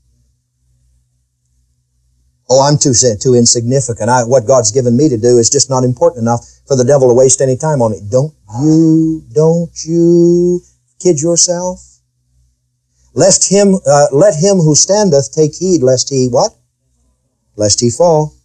Oh, I'm too too insignificant. I, what God's given me to do is just not important enough for the devil to waste any time on it. Don't you, don't you kid yourself? Lest him, uh, let him who standeth take heed, lest he, what? Lest he fall.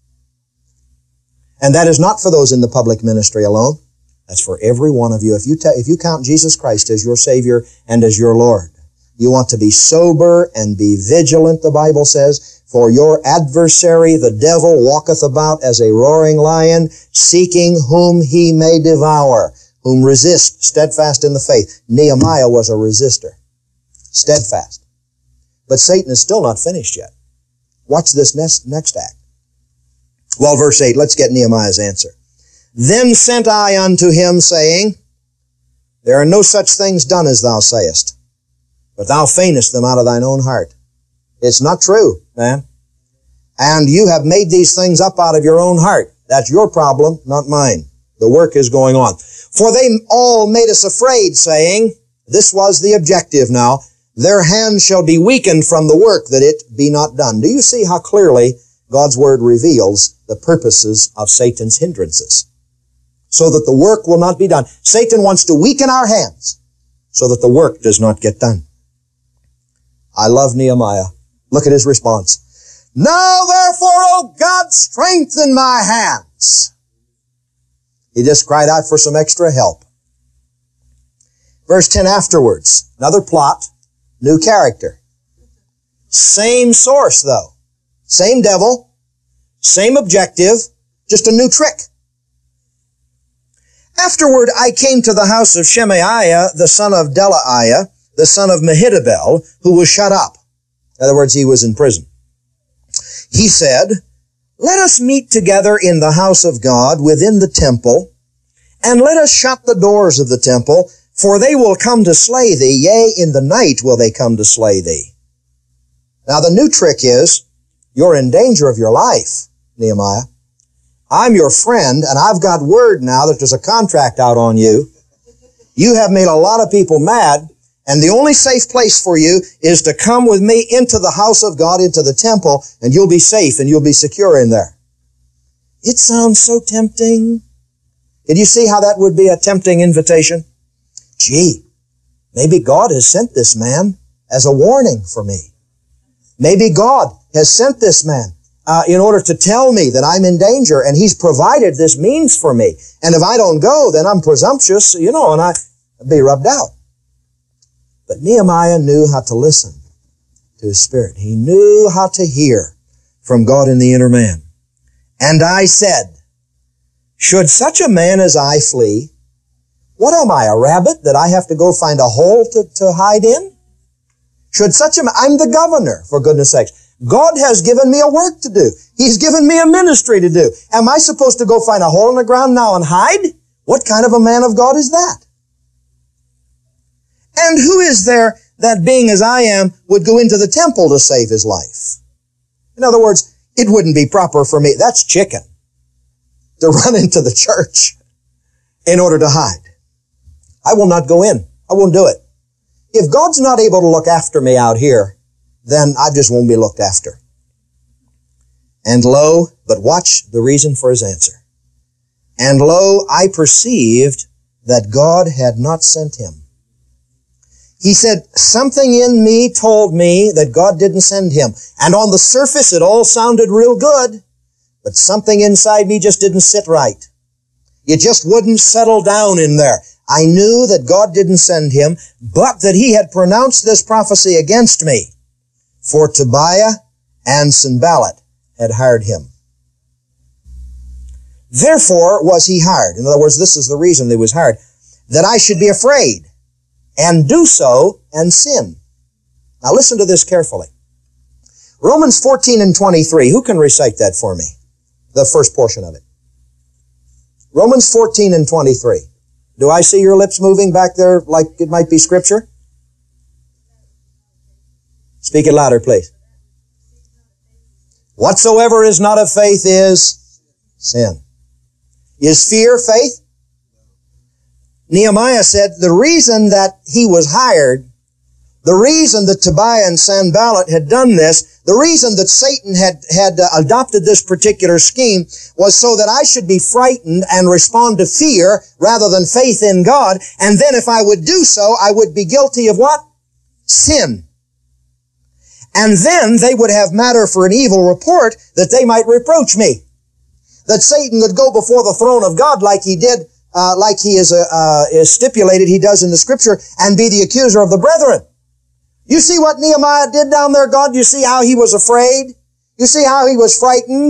And that is not for those in the public ministry alone. That's for every one of you. If you, ta- if you count Jesus Christ as your Savior and as your Lord, you want to be sober and be vigilant, the Bible says, for your adversary, the devil, walketh about as a roaring lion, seeking whom he may devour, whom resist, steadfast in the faith. Nehemiah was a resistor, steadfast. But Satan is still not finished yet. Watch this next, next act. Well, verse eight, let's get Nehemiah's answer. Then sent I unto him, saying, there are no such things done as thou sayest, but thou feignest them out of thine own heart. It's not true, man. And you have made these things up out of your own heart. That's your problem, not mine. The work is going on. For they all made us afraid, saying, this was the objective now, their hands shall be weakened from the work, that it be not done. Do you see how clearly God's Word reveals the purposes of Satan's hindrances? So that the work will not be done. Satan wants to weaken our hands so that the work does not get done. I love Nehemiah. Look at his response. Now therefore, O God, strengthen my hands. He just cried out for some extra help. Verse ten afterwards, another plot, new character. Same source though. Same devil, same objective, just a new trick. Afterward I came to the house of Shemaiah, the son of Delaiah, the son of Mehitabel, who was shut up. In other words, he was in prison. He said, let us meet together in the house of God within the temple, and let us shut the doors of the temple, for they will come to slay thee, yea, in the night will they come to slay thee. Now the new trick is, you're in danger of your life, Nehemiah. I'm your friend, and I've got word now that there's a contract out on you. You have made a lot of people mad, and the only safe place for you is to come with me into the house of God, into the temple, and you'll be safe and you'll be secure in there. It sounds so tempting. Did you see how that would be a tempting invitation? Gee, maybe God has sent this man as a warning for me. Maybe God has sent this man uh, in order to tell me that I'm in danger, and he's provided this means for me. And if I don't go, then I'm presumptuous, you know, and I'd be rubbed out. But Nehemiah knew how to listen to his spirit. He knew how to hear from God in the inner man. And I said, should such a man as I flee? What am I, a rabbit that I have to go find a hole to, to hide in? Should such a man, I'm the governor, for goodness sakes. God has given me a work to do. He's given me a ministry to do. Am I supposed to go find a hole in the ground now and hide? What kind of a man of God is that? And who is there that, being as I am, would go into the temple to save his life? In other words, it wouldn't be proper for me. That's chicken. To run into the church in order to hide. I will not go in. I won't do it. If God's not able to look after me out here, then I just won't be looked after. And lo, but watch the reason for his answer. And lo, I perceived that God had not sent him. He said, something in me told me that God didn't send him. And on the surface, it all sounded real good. But something inside me just didn't sit right. It just wouldn't settle down in there. I knew that God didn't send him, but that he had pronounced this prophecy against me. For Tobiah and Sanballat had hired him. Therefore was he hired. In other words, this is the reason he was hired. That I should be afraid, and do so, and sin. Now listen to this carefully. Romans fourteen and twenty-three. Who can recite that for me? The first portion of it. Romans fourteen and twenty-three. Do I see your lips moving back there like it might be Scripture? Speak it louder, please. Whatsoever is not of faith is sin. Is fear faith? Nehemiah said the reason that he was hired, the reason that Tobiah and Sanballat had done this, the reason that Satan had, had uh, adopted this particular scheme was so that I should be frightened and respond to fear rather than faith in God. And then if I would do so, I would be guilty of what? Sin. And then they would have matter for an evil report that they might reproach me. That Satan would go before the throne of God like he did, uh, like he is, uh, uh, is stipulated he does in the Scripture, and be the accuser of the brethren. You see what Nehemiah did down there, God? You see how he was afraid? You see how he was frightened?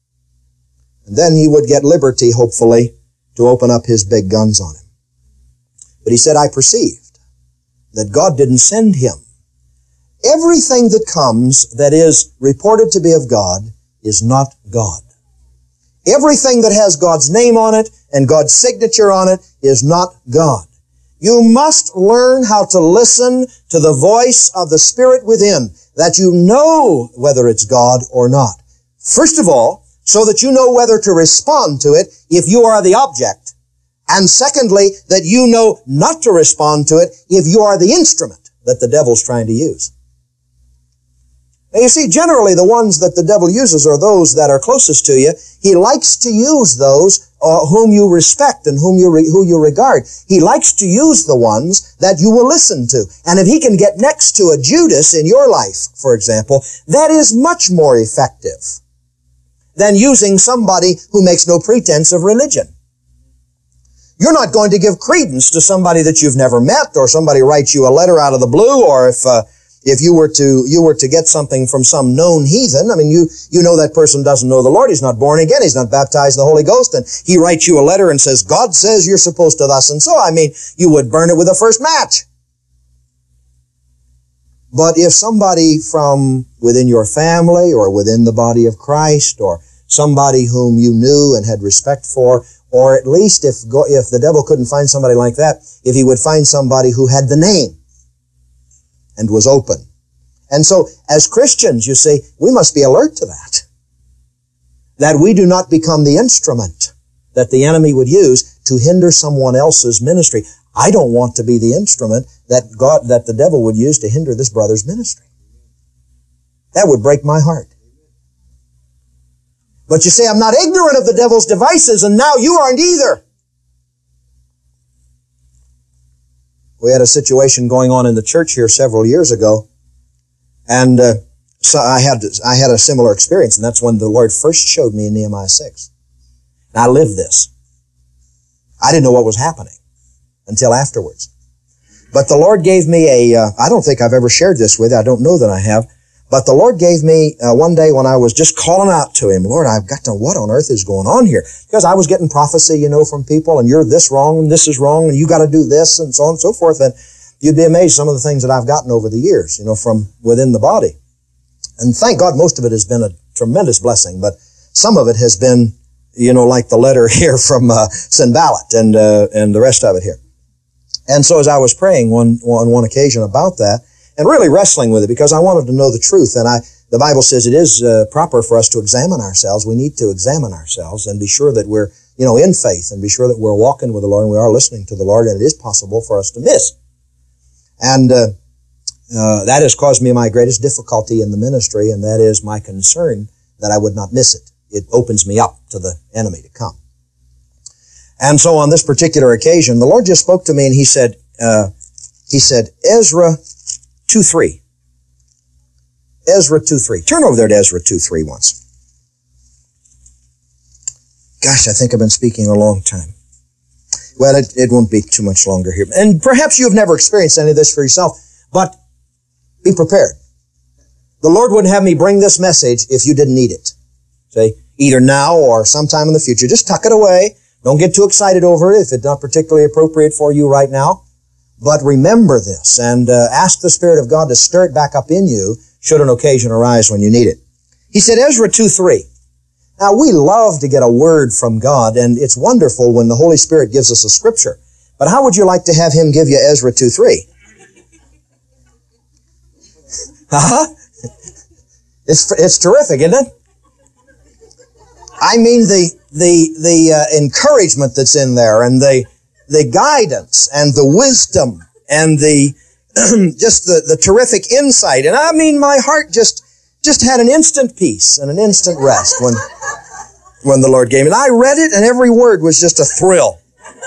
And then he would get liberty, hopefully, to open up his big guns on him. But he said, I perceived that God didn't send him. Everything that comes that is reported to be of God is not God. Everything that has God's name on it and God's signature on it is not God. You must learn how to listen to the voice of the Spirit within, that you know whether it's God or not. First of all, so that you know whether to respond to it if you are the object. And secondly, that you know not to respond to it if you are the instrument that the devil's trying to use. Now you see, generally the ones that the devil uses are those that are closest to you. He likes to use those uh, whom you respect and whom you re- who you regard. He likes to use the ones that you will listen to. And if he can get next to a Judas in your life, for example, that is much more effective than using somebody who makes no pretense of religion. You're not going to give credence to somebody that you've never met, or somebody writes you a letter out of the blue, or if uh, If you were to, you were to get something from some known heathen, I mean, you, you know that person doesn't know the Lord. He's not born again. He's not baptized in the Holy Ghost. And he writes you a letter and says, God says you're supposed to thus and so. I mean, you would burn it with the first match. But if somebody from within your family or within the body of Christ, or somebody whom you knew and had respect for, or at least if, if the devil couldn't find somebody like that, if he would find somebody who had the name and was open. And so, as Christians, you see, we must be alert to that. That we do not become the instrument that the enemy would use to hinder someone else's ministry. I don't want to be the instrument that God, that the devil would use to hinder this brother's ministry. That would break my heart. But you say, I'm not ignorant of the devil's devices, and now you aren't either. We had a situation going on in the church here several years ago, and uh, so I had I had a similar experience, and that's when the Lord first showed me in Nehemiah six. And I lived this. I didn't know what was happening until afterwards. But the Lord gave me a, uh, I don't think I've ever shared this with you, I don't know that I have, but the Lord gave me uh, one day when I was just calling out to Him, Lord, I've got to, what on earth is going on here? Because I was getting prophecy, you know, from people, and you're this wrong, and this is wrong, and you got to do this, and so on and so forth. And you'd be amazed some of the things that I've gotten over the years, you know, from within the body. And thank God most of it has been a tremendous blessing, but some of it has been, you know, like the letter here from uh, Sanballat and uh, and the rest of it here. And so as I was praying one on one occasion about that, and really wrestling with it because I wanted to know the truth, and I the Bible says it is uh, proper for us to examine ourselves. We need to examine ourselves and be sure that we're, you know, in faith, and be sure that we're walking with the Lord and we are listening to the Lord, and it is possible for us to miss. And uh, uh, that has caused me my greatest difficulty in the ministry, and that is my concern that I would not miss it. It opens me up to the enemy to come. And so on this particular occasion, the Lord just spoke to me, and He said, uh, He said, Ezra two three. Ezra two three. Turn over there to Ezra two three once. Gosh, I think I've been speaking a long time. Well, it, it won't be too much longer here. And perhaps you've never experienced any of this for yourself, but be prepared. The Lord wouldn't have me bring this message if you didn't need it. See, either now or sometime in the future. Just tuck it away. Don't get too excited over it if it's not particularly appropriate for you right now. But remember this and uh, ask the Spirit of God to stir it back up in you should an occasion arise when you need it. He said, Ezra two three. Now, we love to get a word from God, and it's wonderful when the Holy Spirit gives us a scripture. But how would you like to have Him give you Ezra two three? Uh-huh. It's, it's terrific, isn't it? I mean, the, the, the uh, encouragement that's in there, and the, the guidance, and the wisdom, and the, just the, the terrific insight. And I mean, my heart just, just had an instant peace and an instant rest when, when the Lord gave me. And I read it, and every word was just a thrill.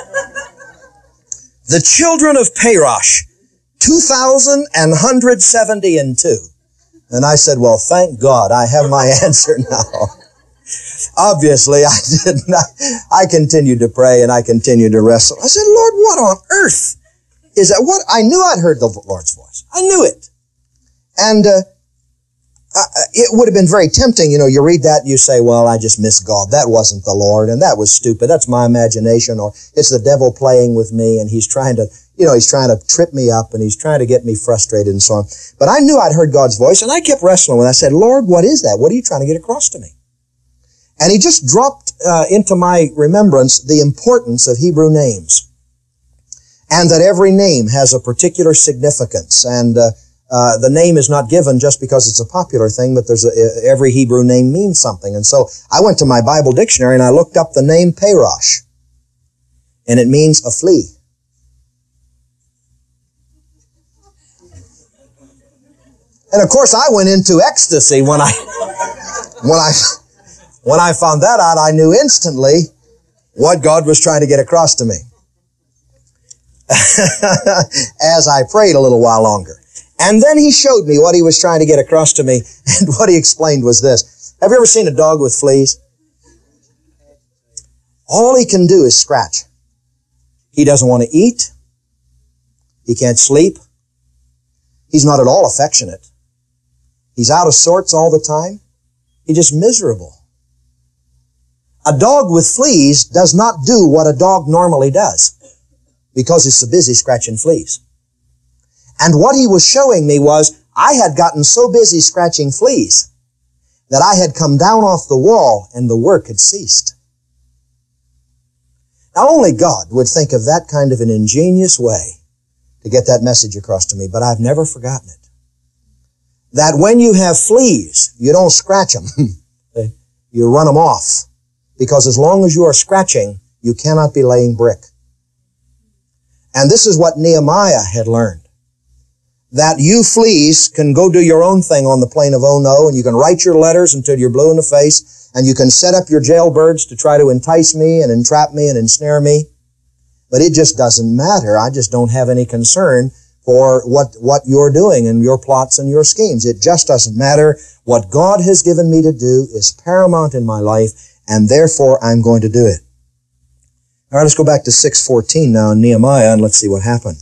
The children of Parosh, two thousand one hundred seventy and two. And I said, well, thank God I have my answer now. Obviously, I did not. I continued to pray and I continued to wrestle. I said, Lord, what on earth is that? What? I knew I'd heard the Lord's voice. I knew it. And uh, it would have been very tempting. You know, you read that and you say, well, I just miss God. That wasn't the Lord, and that was stupid. That's my imagination, or it's the devil playing with me, and he's trying to, you know, he's trying to trip me up, and he's trying to get me frustrated and so on. But I knew I'd heard God's voice, and I kept wrestling with it. I said, Lord, what is that? What are you trying to get across to me? And He just dropped uh, into my remembrance the importance of Hebrew names, and that every name has a particular significance, and uh, Uh, the name is not given just because it's a popular thing, but there's a, every Hebrew name means something. And so I went to my Bible dictionary and I looked up the name Parosh, and it means a flea. And of course I went into ecstasy when I, when I, when I found that out. I knew instantly what God was trying to get across to me. As I prayed a little while longer. And then He showed me what He was trying to get across to me, and what He explained was this. Have you ever seen a dog with fleas? All he can do is scratch. He doesn't want to eat. He can't sleep. He's not at all affectionate. He's out of sorts all the time. He's just miserable. A dog with fleas does not do what a dog normally does, because he's so busy scratching fleas. And what He was showing me was, I had gotten so busy scratching fleas that I had come down off the wall and the work had ceased. Now, only God would think of that kind of an ingenious way to get that message across to me, but I've never forgotten it. That when you have fleas, you don't scratch them. You run them off. Because as long as you are scratching, you cannot be laying brick. And this is what Nehemiah had learned. That you fleas can go do your own thing on the plain of Ono, and you can write your letters until you're blue in the face, and you can set up your jailbirds to try to entice me and entrap me and ensnare me. But it just doesn't matter. I just don't have any concern for what, what you're doing and your plots and your schemes. It just doesn't matter. What God has given me to do is paramount in my life, and therefore I'm going to do it. All right, let's go back to six fourteen now in Nehemiah, and let's see what happened.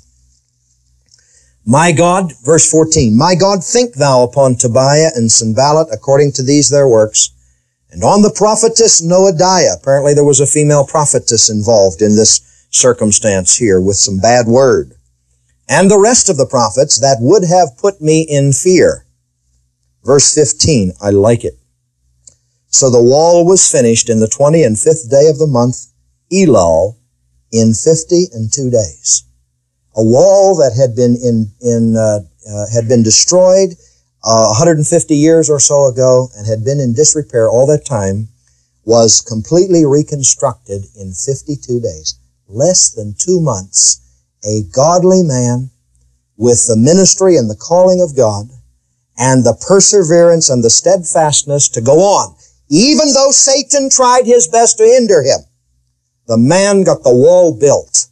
My God, verse fourteen, My God, think thou upon Tobiah and Sanballat according to these their works, and on the prophetess Noadiah. Apparently there was a female prophetess involved in this circumstance here with some bad word. And the rest of the prophets that would have put me in fear. Verse fifteen, I like it. So the wall was finished in the twenty and fifth day of the month, Elul, in fifty and two days. A wall that had been in, in, uh, uh, had been destroyed, uh, one hundred fifty years or so ago and had been in disrepair all that time was completely reconstructed in fifty-two days. Less than two months, a godly man with the ministry and the calling of God and the perseverance and the steadfastness to go on, even though Satan tried his best to hinder him. The man got the wall built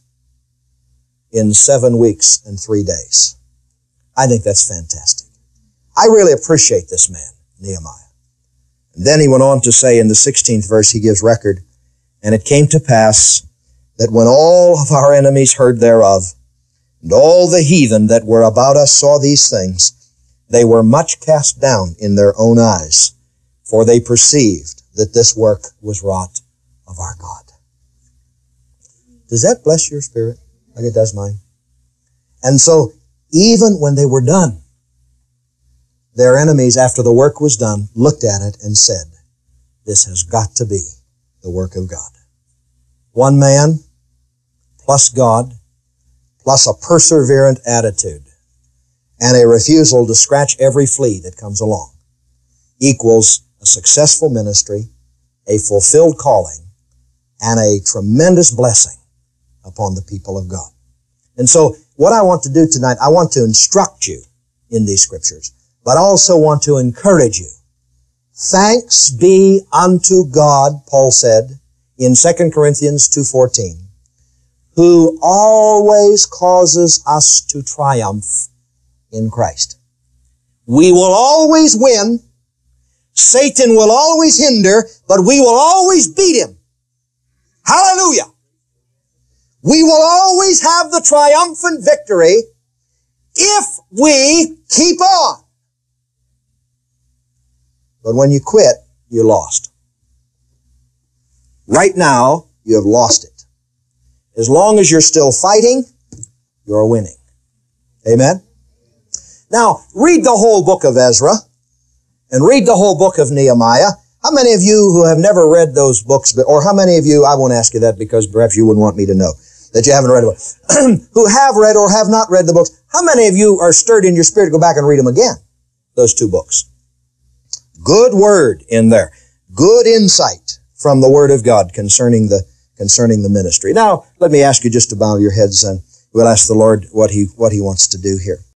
in seven weeks and three days. I think that's fantastic. I really appreciate this man, Nehemiah. And then he went on to say in the sixteenth verse, he gives record, And it came to pass that when all of our enemies heard thereof, and all the heathen that were about us saw these things, they were much cast down in their own eyes, for they perceived that this work was wrought of our God. Does that bless your spirit like it does mine? And so even when they were done, their enemies, after the work was done, looked at it and said, this has got to be the work of God. One man plus God plus a perseverant attitude and a refusal to scratch every flea that comes along equals a successful ministry, a fulfilled calling, and a tremendous blessing upon the people of God. And so what I want to do tonight, I want to instruct you in these scriptures, but I also want to encourage you. Thanks be unto God, Paul said in Second Corinthians two fourteen, who always causes us to triumph in Christ. We will always win. Satan will always hinder, but we will always beat him. Hallelujah! We will always have the triumphant victory if we keep on. But when you quit, you lost. Right now, you have lost it. As long as you're still fighting, you're winning. Amen? Now, read the whole book of Ezra and read the whole book of Nehemiah. How many of you who have never read those books, or how many of you, I won't ask you that because perhaps you wouldn't want me to know that you haven't read a book, who have read or have not read the books, how many of you are stirred in your spirit to go back and read them again? Those two books. Good word in there. Good insight from the Word of God concerning the, concerning the ministry. Now, let me ask you just to bow your heads and we'll ask the Lord what He, what He wants to do here.